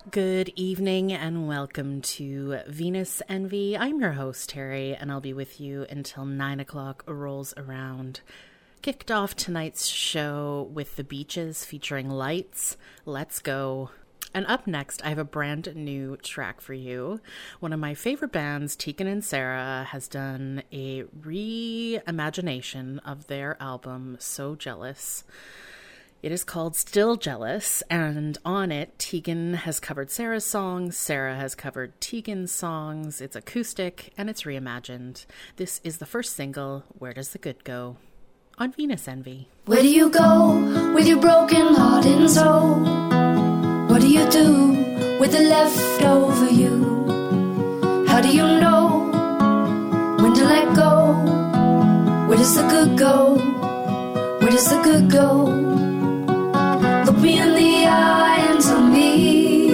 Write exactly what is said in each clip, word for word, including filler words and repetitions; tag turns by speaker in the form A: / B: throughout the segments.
A: Good evening and welcome to Venus Envy. I'm your host, Terry, and I'll be with you until nine o'clock rolls around. Kicked off tonight's show with The Beaches featuring Lights. Let's go. And up next, I have a brand new track for you. One of my favorite bands, Tegan and Sara, has done a reimagination of their album, So Jealous. It is called Still Jealous, and on it, Tegan has covered Sara's songs, Sara has covered Tegan's songs. It's acoustic, and it's reimagined. This is the first single, Where Does the Good Go? On Venus Envy.
B: Where do you go with your broken heart and soul? What do you do with the leftover you? How do you know when to let go? Where does the good go? Where does the good go? Look me in the eye and tell me.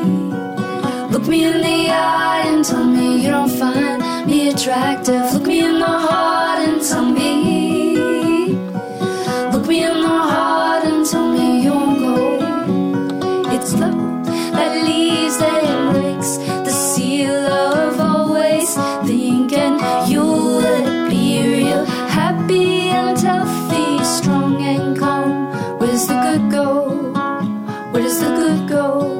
B: Look me in the eye and tell me you don't find me attractive. Look me in the heart and tell me. Look me in the heart and tell me you won't go. It's love that leaves and breaks the seal of always thinking you would be real happy and healthy, strong and calm. Where's the good go? Where does the good go?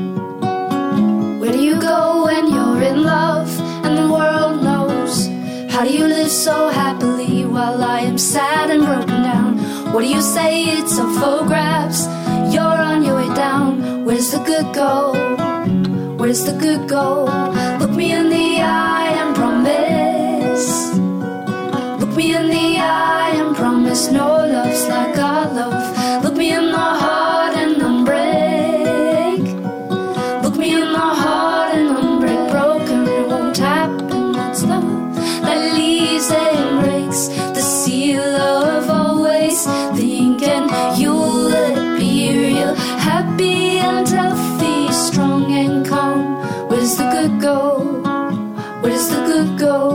B: Where do you go when you're in love and the world knows? How do you live so happily while I am sad and broken down? What do you say? It's up for grabs. You're on your way down. Where's the good go? Where's the good go? Look me in the eye and promise. Look me in the eye and promise no love's like our love. Look me in the heart and unbreak. Look me in the heart and unbreak. Broken, it won't happen. It's love that leaves and breaks the seal of always thinking you would be real happy and healthy, strong and calm. Where's the good go? Where does the good go?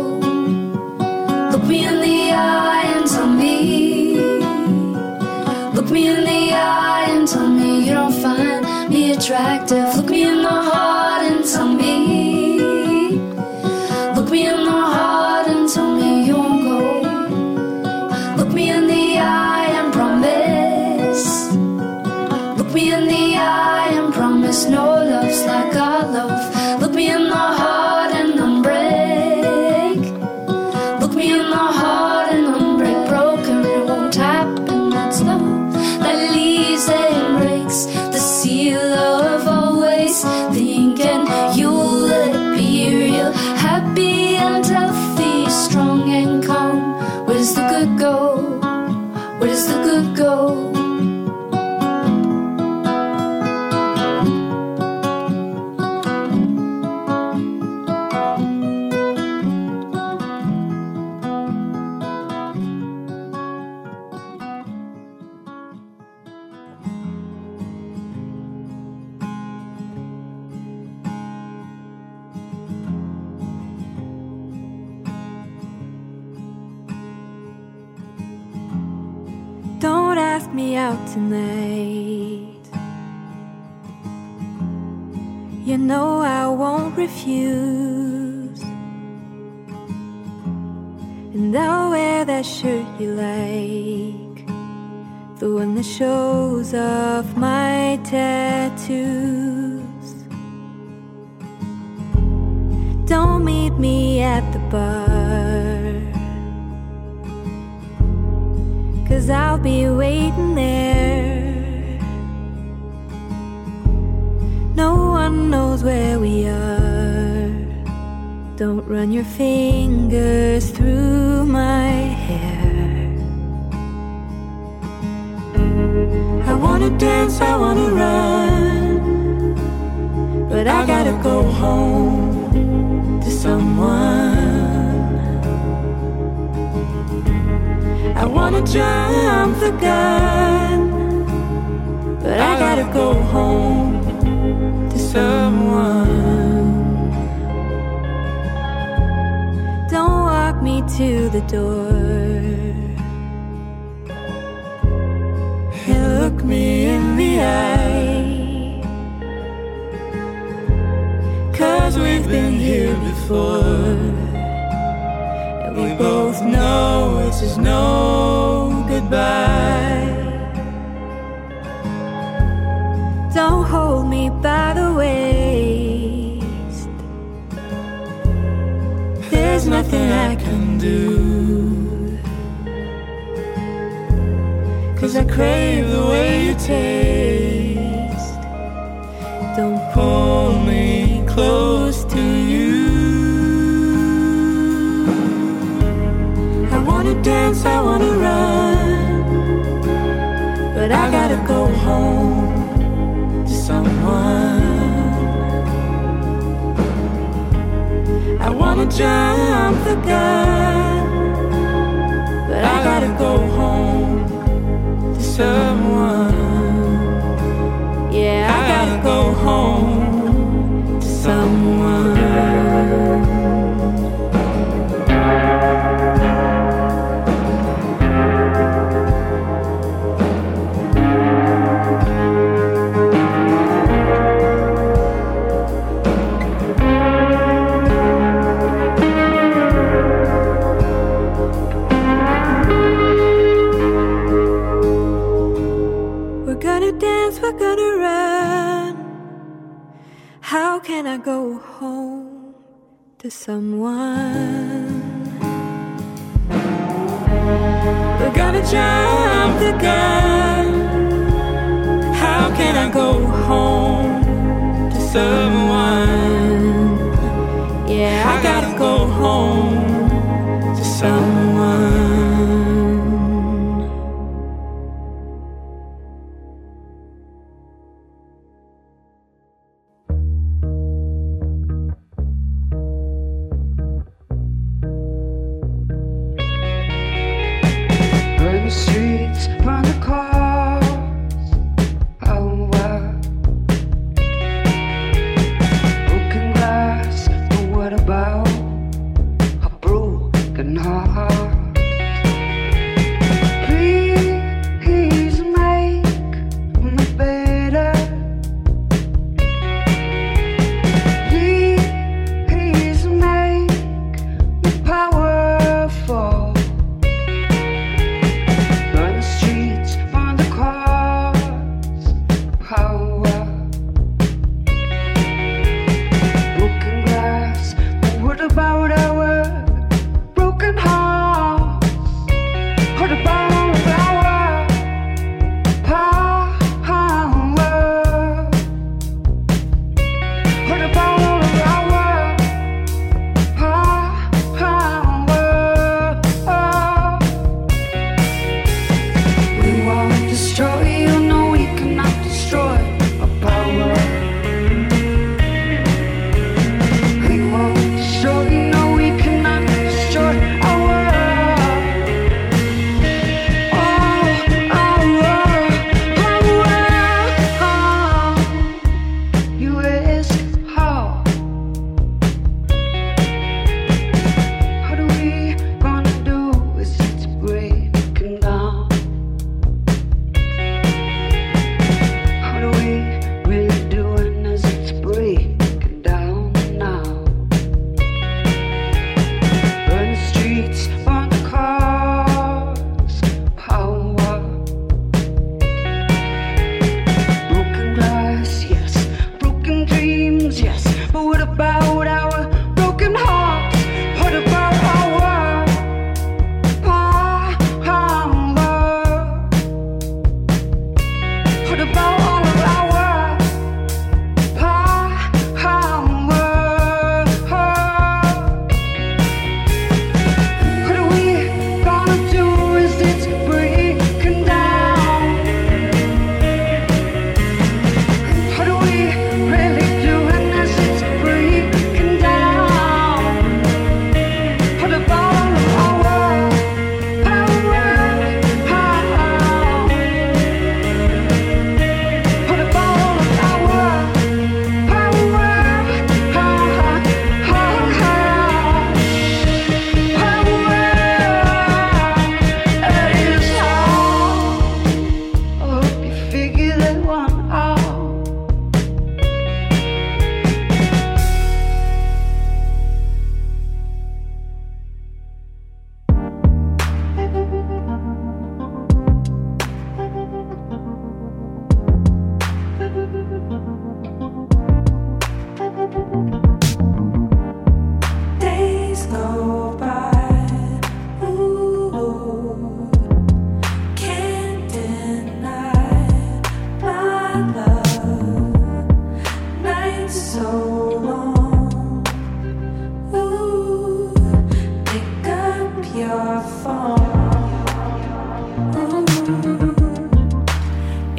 B: Look me in the eye and tell me. Look me in the eye and tell me you don't find me attractive. Look me in the heart and tell me. Look me in the heart and tell me you won't go. Look me in the eye and promise. Look me in the eye and promise no love's like our love. Look me in the heart and unbreak. Look me in the heart and unbreak. Broken, it won't happen. That's love that leaves and breaks the seal of always thinking you would be real happy and healthy, strong and calm. Where does the good go? Where does the good go?
C: Don't ask me out tonight. You know I won't refuse. And I'll wear that shirt you like, the one that shows off my tattoos. Don't meet me at the bar, 'cause I'll be waiting there. No one knows where we are. Don't run your fingers through my hair. I wanna dance, I wanna run, but I gotta go home to someone. I wanna jump the gun, but I gotta go home to someone. Don't walk me to the door and look me in the eye. here before, and we both know it's just no goodbye. Don't hold me by the waist. There's nothing I can do, 'cause I crave the way you taste. Don't pull me close to you. I wanna dance, I wanna run, but I gotta go home to someone. I wanna jump the gun, but I gotta go home to someone. Yeah, I gotta go home to someone. We're gonna run. How can I go home to someone? We're gonna jump the gun. How can I go home to someone? Yeah, I gotta go home to someone.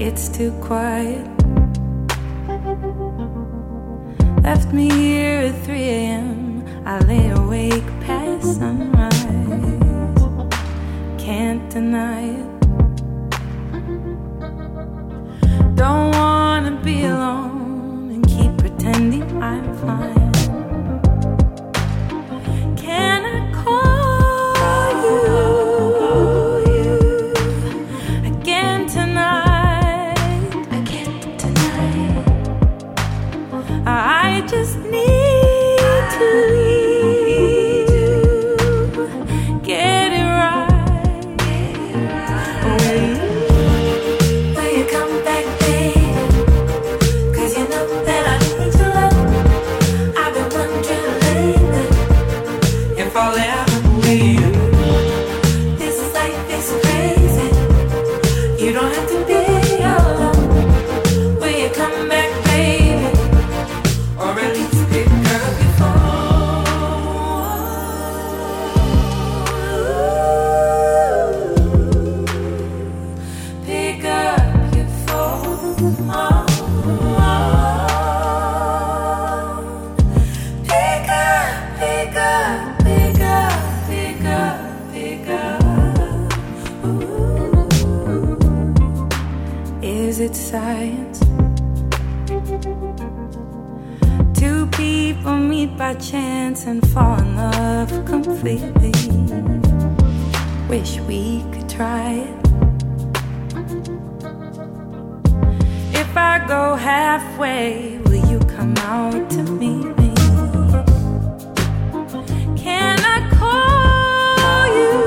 C: it's too quiet. Left me here at three a.m. I lay awake past sunrise. Can't deny it. Don't wanna be alone and keep pretending I'm fine. Can I call you again tonight? Again tonight. I just need to get it right. Will you, will you come back, baby? 'Cause you know that I need your love. I've been wondering lately if I'll ever be you. This life is crazy. You don't have to be alone. Will you come back, baby? Or at least pick up your phone. Pick up your phone. Pick up, pick up, pick up, pick up, pick up. Ooh. Is it science? Two people meet by chance and fall in love completely. Wish we could try it. If I go halfway, will you come out to meet me? Can I call you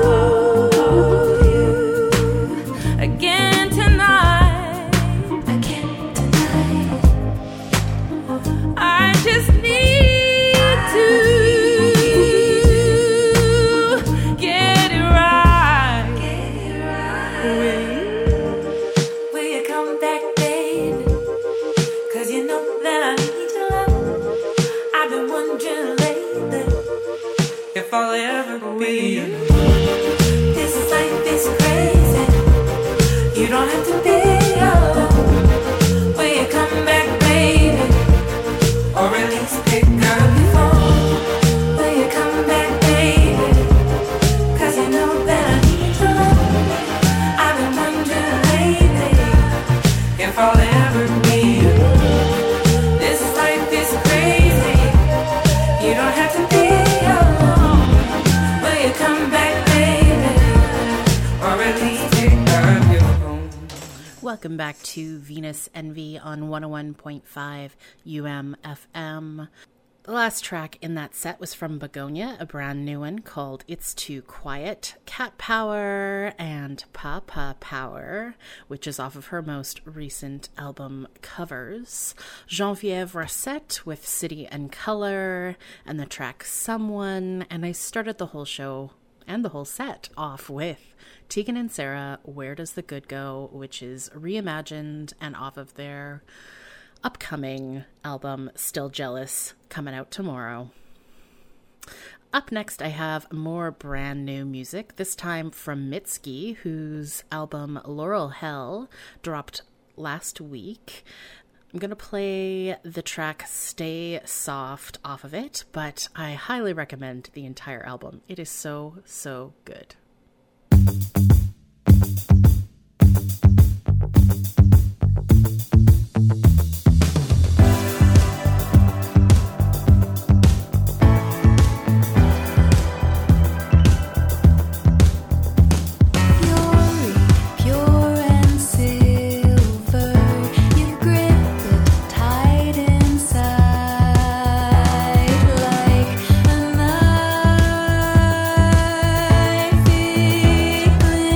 C: again tonight? Again tonight. I just need to get it right. Will you, will you come back, baby? 'Cause you know that I need your love. I've been wondering lately if I'll ever be you. This life is crazy. You don't have to be alone. Will you come back, baby? Or at least pick up your phone. Will you come back, baby? 'Cause you know that I need your love. I've been wondering lately if I'll ever be you. This life is crazy. You don't have to be alone. Will you come back, baby? Or at least pick up your phone.
A: Welcome back to Venus Envy on one oh one point five U M F M. The last track in that set was from Begonia, a brand new one called It's Too Quiet, Cat Power, and Papa Power, which is off of her most recent album Covers. Geneviève Rosset with City and Color, and the track Someone, and I started the whole show and the whole set off with Tegan and Sara, Where Does the Good Go, which is reimagined and off of their upcoming album Still Jealous, coming out tomorrow. Up next, I have more brand new music, this time from Mitski, whose album Laurel Hell dropped last week. I'm going to play the track Stay Soft off of it, but I highly recommend the entire album. It is so, so good.
C: Like a knife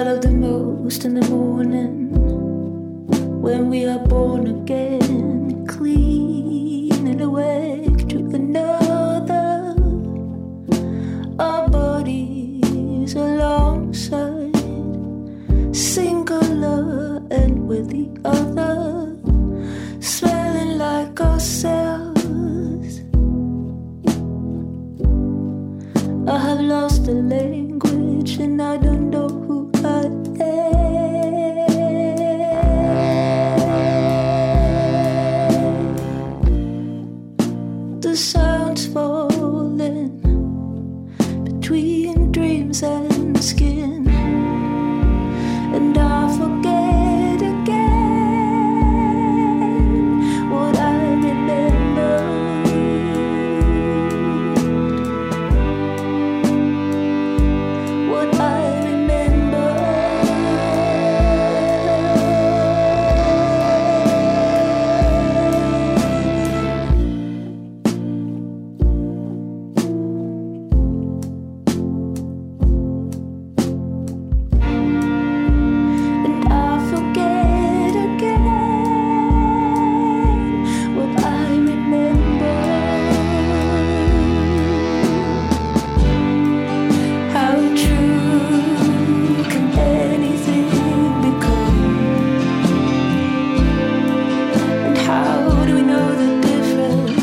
D: I love the most in the morning when we are born again, clean and awake to another. Our bodies alongside, singular and with the other, smelling like ourselves. I have lost the language and I don't know who I am. The sounds falling between dreams and skin, and I forget again what I remember. What I remember. And I forget again what I remember. How true can anything become? And how do we know the difference?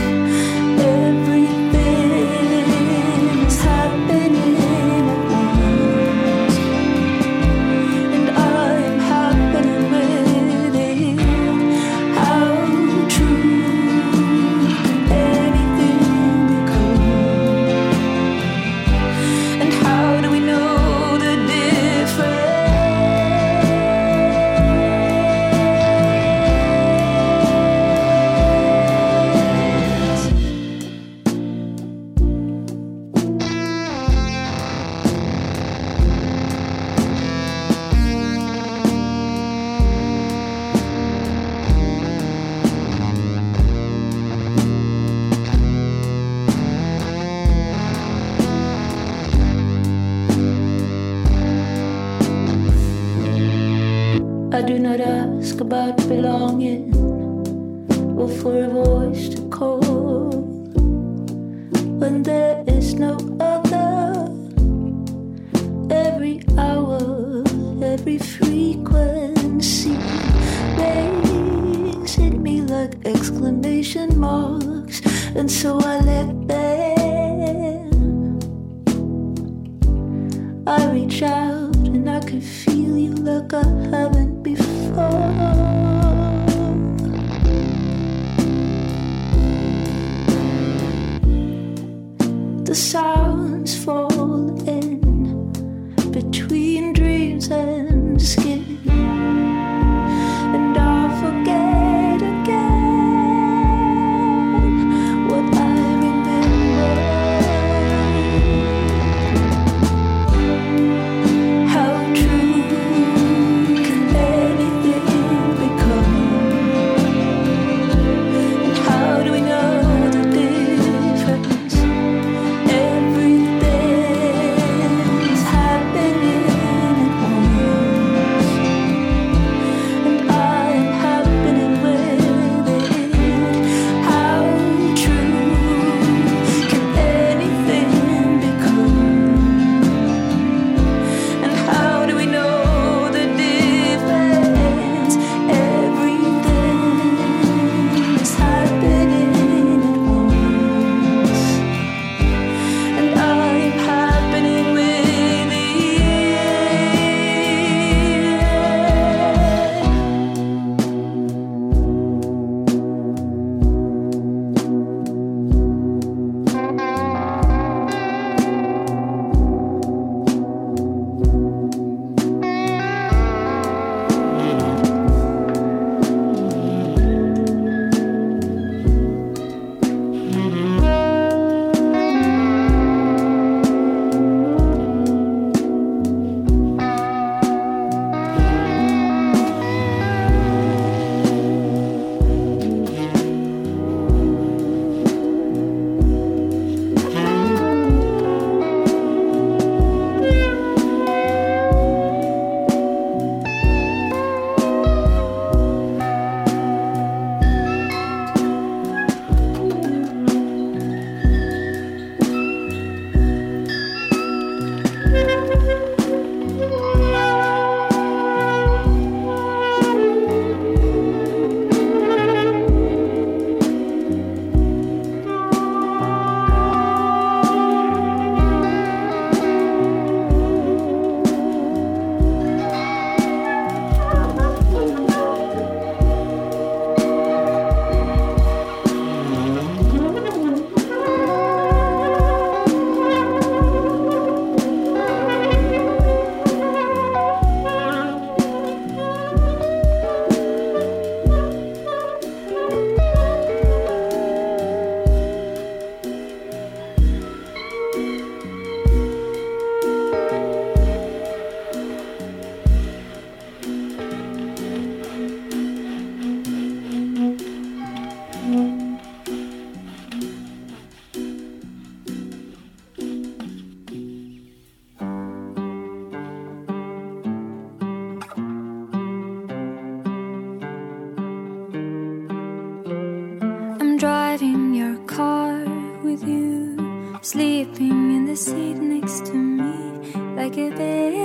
D: Everything is happening at once, and I'm happening with it. How true can anything become? And how do we know the difference? I do not ask about belonging or for a voice to call when there is no other. Every hour, every frequency rings in me like exclamation marks, and so I let them. I reach out and I can feel you like I haven't before. The sounds fall in between dreams and skin, and I forget again what I remember. How true can anything become? And how do we know the difference? Everything
C: seat next to me like a baby.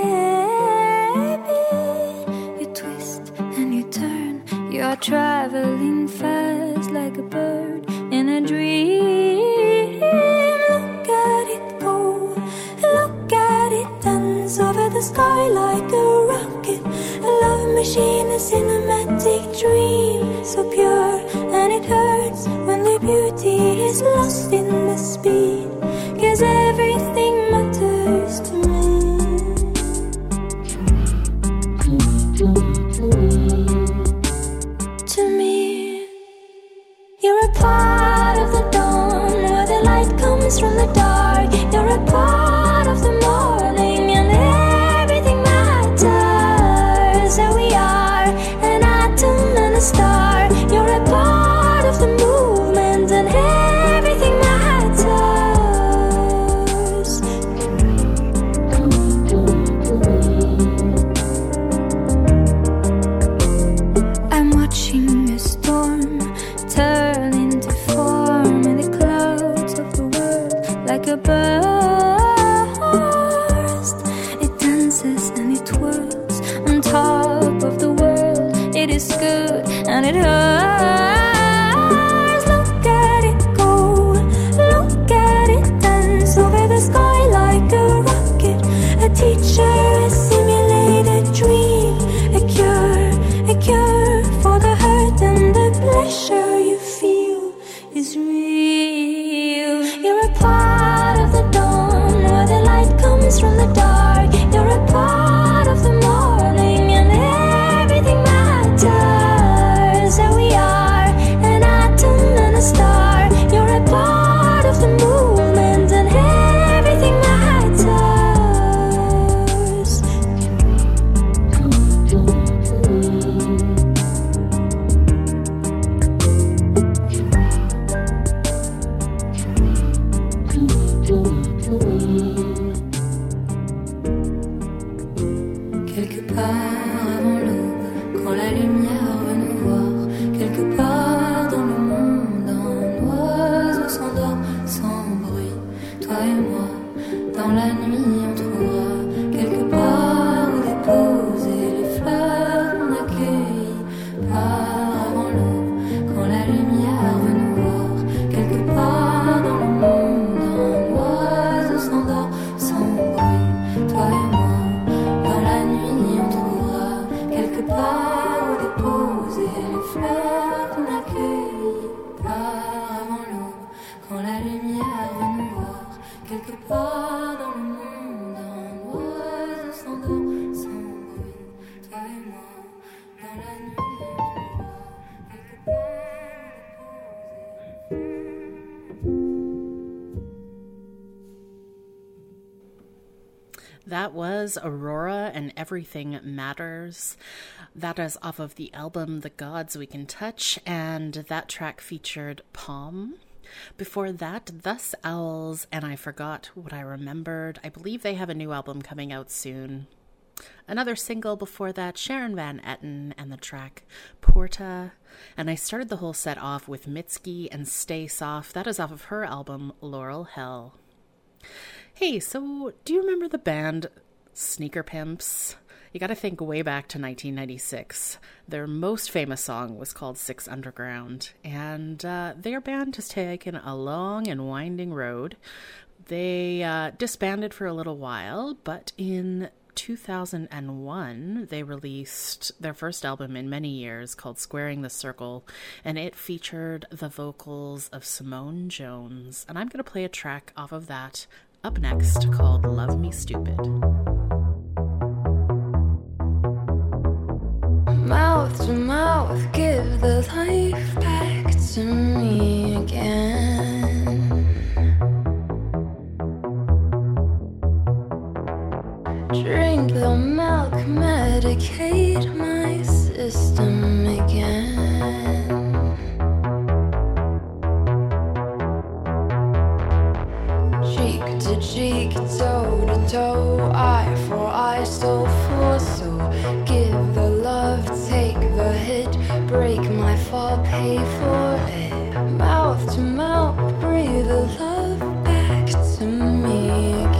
C: You twist and you turn, you're traveling fast like a bird in a dream. Look at it go, look at it dance over the sky like a rocket. A love machine, a cinematic dream, so pure, and it hurts when the beauty is lost in the speed, 'cause everything matters to me. To me, you're a part of the dawn where the light comes from the dark. You're a part of the morning and everything matters. And we are an atom and a star. You're a part of the movement and everything matters. I'm watching a storm turn into form in the clouds of the world like a burst. It dances and it twirls on top of the world. It is good and it hurts. Look at it go, look at it dance over the sky like a rocket. A teacher, a simulated dream, a cure, a cure for the hurt and the pleasure you feel is real. You're a part of the dawn where the light comes from the dark. You're a part of the morning and everything matters. And we are an atom and a star. You're a part of the movement and everything matters. Quelque part avant l'aube, quand la lumière veut nous voir, quelque part dans le monde, un oiseau s'endort sans bruit. Toi et moi, dans la nuit, on trouvera quelque part où déposer les fleurs qu'on accueille. Part avant l'aube, quand la lumière veut nous voir, quelque part dans le monde, un oiseau s'endort sans bruit. Toi et moi, dans la nuit, on trouvera quelque part où déposer les fleurs qu'on accueille. Part avant l'aube, quand la lumière veut nous voir, quelque part dans le monde, un oiseau s'endort sans bruit. Toi et moi, dans la nuit, on trouvera quelque part où
A: That was Aurora and Everything Matters. That is off of the album The Gods We Can Touch, and that track featured Palm. Before that, Thus Owls and I Forgot What I Remembered. I believe they have a new album coming out soon. Another single before that, Sharon Van Etten and the track Porta. And I started the whole set off with Mitski and Stay Soft. That is off of her album Laurel Hell. Hey, so do you remember the band Sneaker Pimps? You gotta think way back to nineteen ninety-six. Their most famous song was called Six Underground, and uh, their band has taken a long and winding road. They uh, disbanded for a little while, but in two thousand one, they released their first album in many years called Squaring the Circle, and it featured the vocals of Simone Jones. And I'm going to play a track off of that up next called Love Me Stupid.
C: Mouth to mouth, give the life back to me again. Drink the milk, medicate my system again. Cheek to cheek, toe to toe, eye for eye, soul for soul. Give the love, take the hit, break my fall, pay for it. Mouth to mouth, breathe the love back to me again.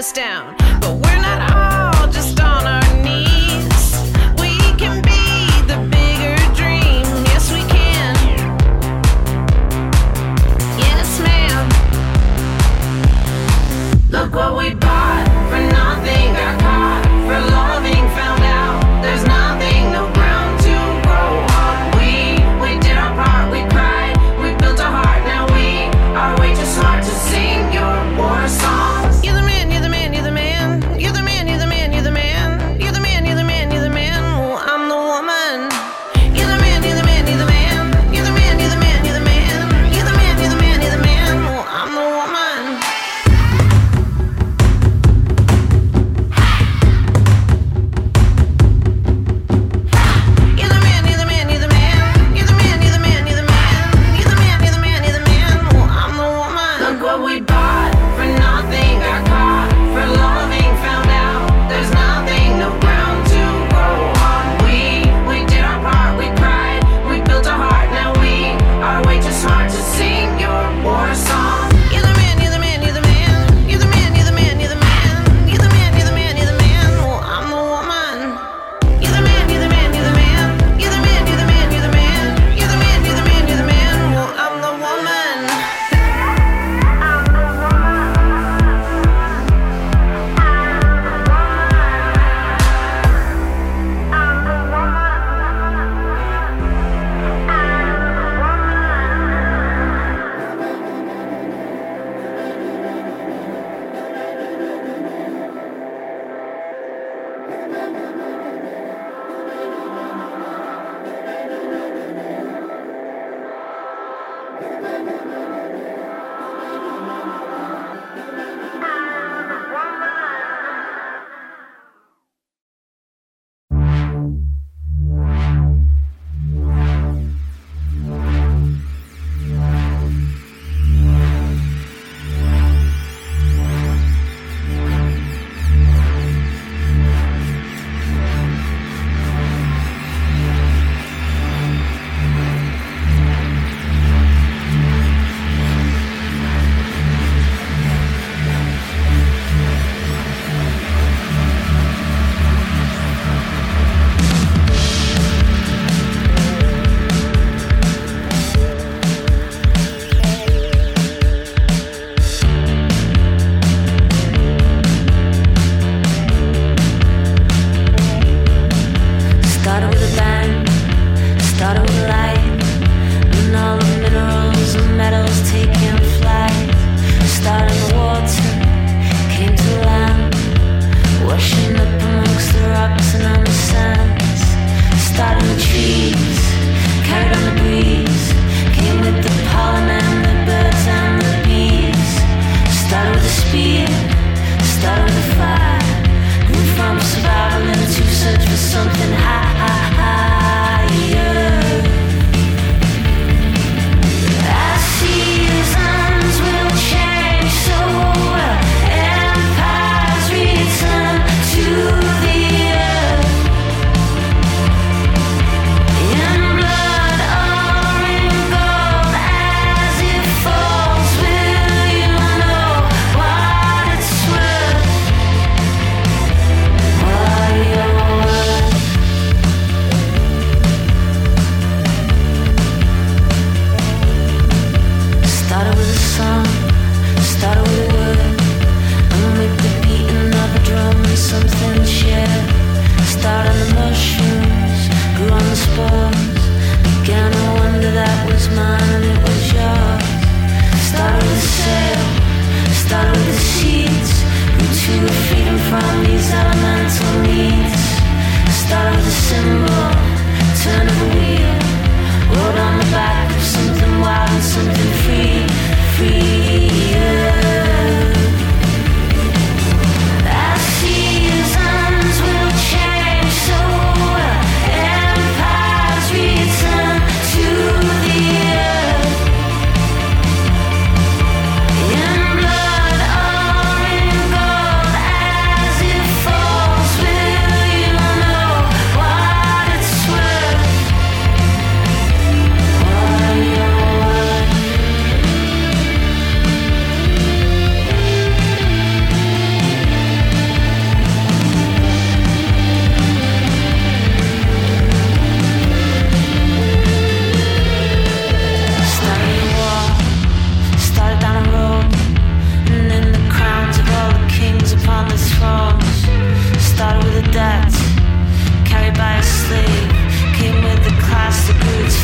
E: us down. But we're not all just on our knees. We can be the bigger dream. Yes, we can. Yes, ma'am. Look what we bought for nothing, got caught for loving, found out there's nothing, no ground to grow on. We, we did our part, we cried, we built a heart, now we are way too smart to sing your war songs. You're the man, you're the man, you're the man, you're the man, you're the man, you're the man, you're the man, you're the man, you're the man, well, I'm the woman. You're the man, you're the man, you're the man, you're the man, you're the man, you're the man, you're the man, you're the man, you're the man, well, I'm the woman. We bought for nothing, got caught for loving, found out there's nothing, no ground to grow on. We, we did our part, we cried, we built a heart, now we are way too smart to sing your war song. You're the man, you're the man, you're the man, you're the man, you're the man, you're the man, you're the man, you're the man, you're the man, well, I'm the woman. You're the man, you're the man, you're the man, you're the man, you're the man, you're the man, you're the man, you're the man, you're the man, well, I'm the woman.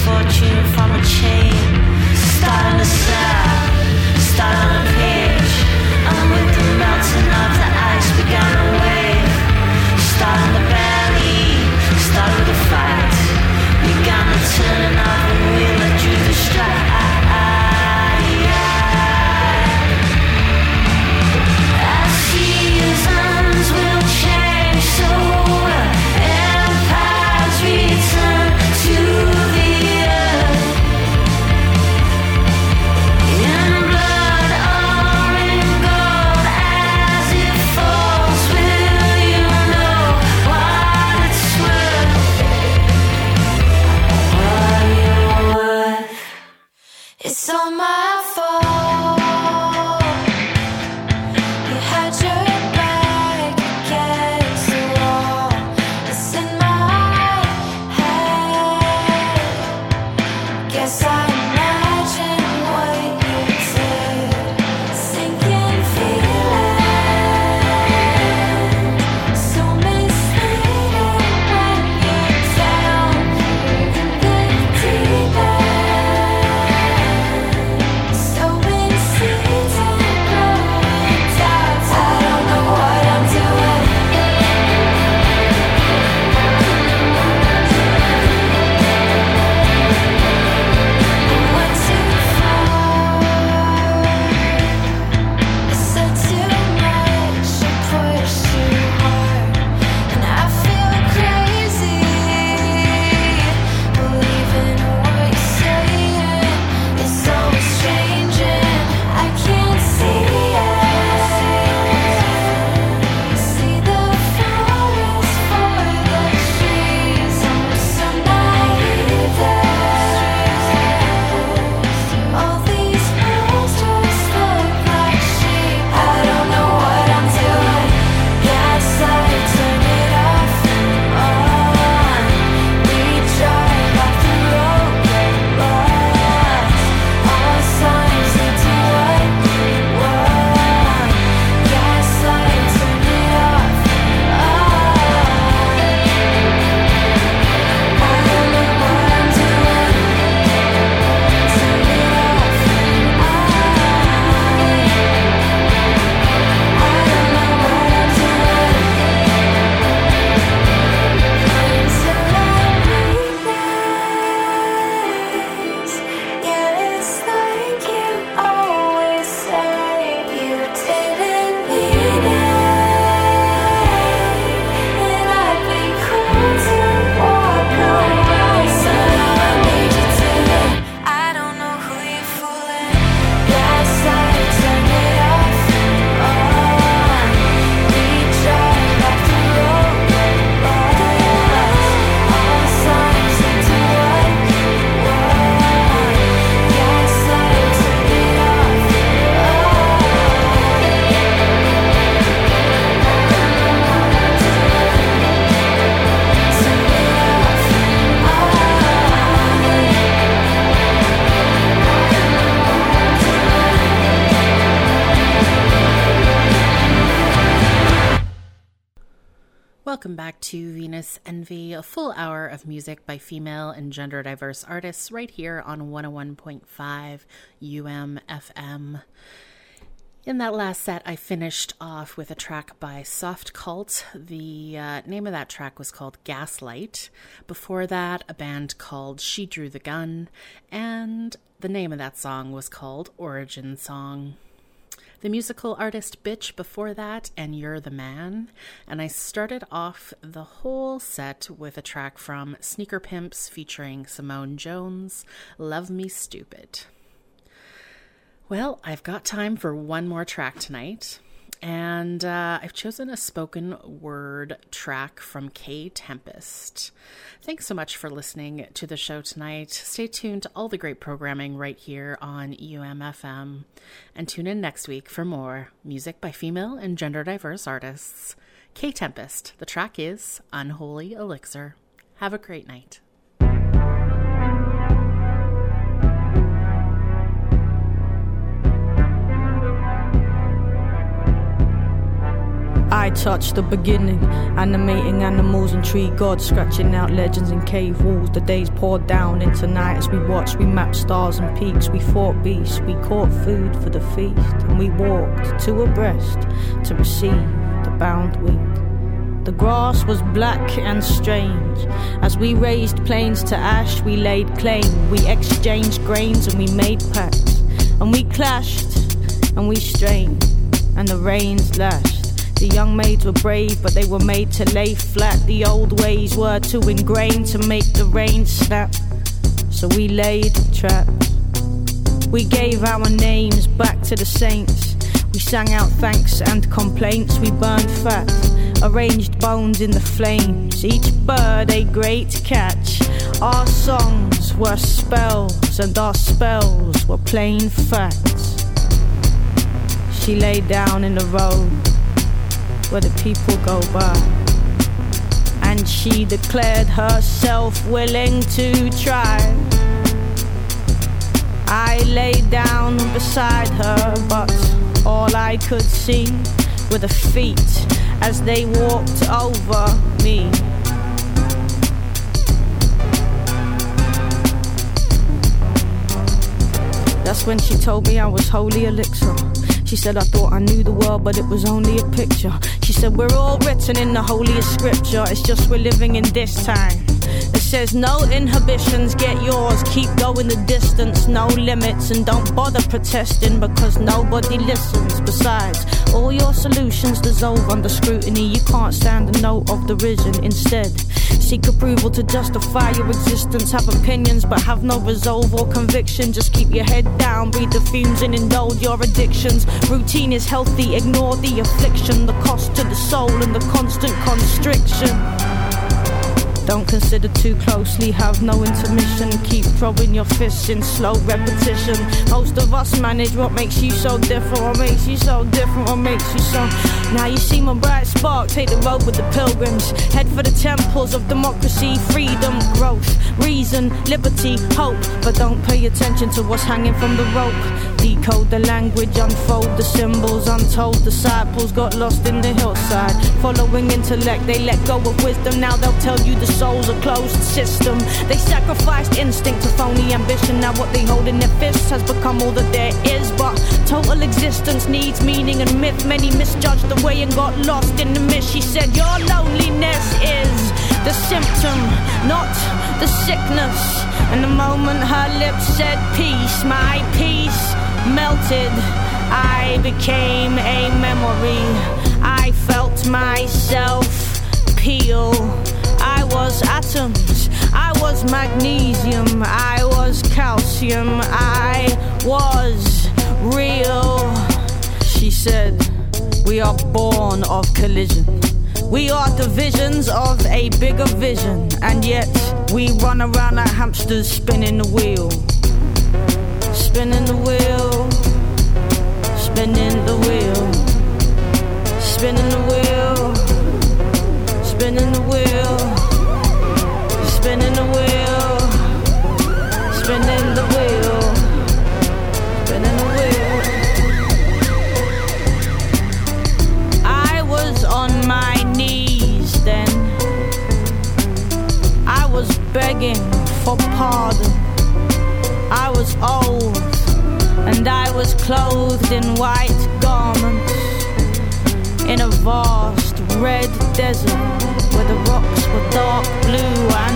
C: fortune from a chain. Start on the slab, start on a page, and with the melting of the ice began a wave. Start on the belly, start with a fight, began the turning of a wheel that drew the strike. As seasons will change, so empires return to the earth. In blood or in gold, as it falls, will you know what it's worth? What you're worth? It's all my fault. You had your back against the wall. It's in my head. Guess I imagine what you did. Sinking feeling, so misleading when you're down in the deep end. Sowing seeds and growing doubts. I don't know what I'm doing. I went too far. I said too much. I pushed too hard, and I feel crazy. Believing what you're saying is always changing. I can't see it. See the forest for the trees. I'm so naive. All these birds just look like sheep. I don't know what I'm doing. Guess I turn it off and on. We drive off the road, get lost. All signs lead to what we want. Guess I turn it off and on. I don't know what I'm doing. Turn it off and on. I don't know what I'm doing. Until I realize, yeah, it's like you always say. You didn't mean it, and I'd be cool to walk away. So now I need you to me. I don't know who you're fooling. Guess I turn it off and on. We drive off the road, get lost. All signs lead to what we want. Guess I turn it off and
A: Welcome back to Venus Envy, a full hour of music by female and gender diverse artists right here on one oh one point five U M F M. In that last set, I finished off with a track by Soft Cult. The uh, name of that track was called Gaslight. Before that, a band called She Drew the Gun, and the name of that song was called Origin Song. The musical artist Bitch before that, and You're the Man. And I started off the whole set with a track from Sneaker Pimps featuring Simone Jones, Love Me Stupid. Well, I've got time for one more track tonight. And uh, I've chosen a spoken word track from K Tempest. Thanks so much for listening to the show tonight. Stay tuned to all the great programming right here on U M F M. And tune in next week for more music by female and gender diverse artists. K Tempest. The track is Unholy Elixir. Have a great night.
F: I touch the beginning, animating animals and tree gods, scratching out legends in cave walls. The days poured down into night as we watched. We mapped stars and peaks, we fought beasts, we caught food for the feast, and we walked two abreast to receive the bound wheat. The grass was black and strange. As we raised plains to ash, we laid claim. We exchanged grains and we made pacts, and we clashed and we strained, and the rains lashed. The young maids were brave, but they were made to lay flat. The old ways were too ingrained to make the rain snap, so we laid traps. We gave our names back to the saints. We sang out thanks and complaints. We burned fat, arranged bones in the flames. Each bird a great catch. Our songs were spells, and our spells were plain facts. She lay down in the road where the people go by, and she declared herself willing to try. I lay down beside her, but all I could see were the feet as they walked over me. That's when she told me I was holy elixir. She said I thought I knew the world, but it was only a picture. She said we're all written in the holiest scripture. It's just we're living in this time. It says no inhibitions, get yours. Keep going the distance, no limits. And don't bother protesting because nobody listens. Besides, all your solutions dissolve under scrutiny. You can't stand the note of derision. Instead, seek approval to justify your existence. Have opinions but have no resolve or conviction. Just keep your head down, breathe the fumes and indulge your addictions. Routine is healthy, ignore the affliction, the cost to the soul and the constant constriction. Don't consider too closely, have no intermission. Keep throwing your fists in slow repetition. Most of us manage what makes you so different. What makes you so different, what makes you so... Now you see my bright spark, take the road with the pilgrims. Head for the temples of democracy, freedom, growth, reason, liberty, hope. But don't pay attention to what's hanging from the rope. Decode the language, unfold the symbols. Untold disciples got lost in the hillside. Following intellect, they let go of wisdom. Now they'll tell you the soul's a closed system. They sacrificed instinct to phony ambition. Now what they hold in their fists has become all that there is. But total existence needs meaning and myth. Many misjudged the way and got lost in the mist. She said your loneliness is the symptom, not the sickness. And the moment her lips said peace, my peace melted. I became a memory. I felt myself peel. I was atoms, I was magnesium, I was calcium, I was real. She said, we are born of collision. We are divisions of a bigger vision, and yet we run around like hamsters spinning the wheel. Spinning the wheel, spinning the wheel, spinning the wheel, spinning the wheel, spinning the wheel, spinning the wheel, spinning the wheel. I was on my knees then. I was begging for pardon. I was old and I was clothed in white garments in a vast red desert where the rocks were dark blue and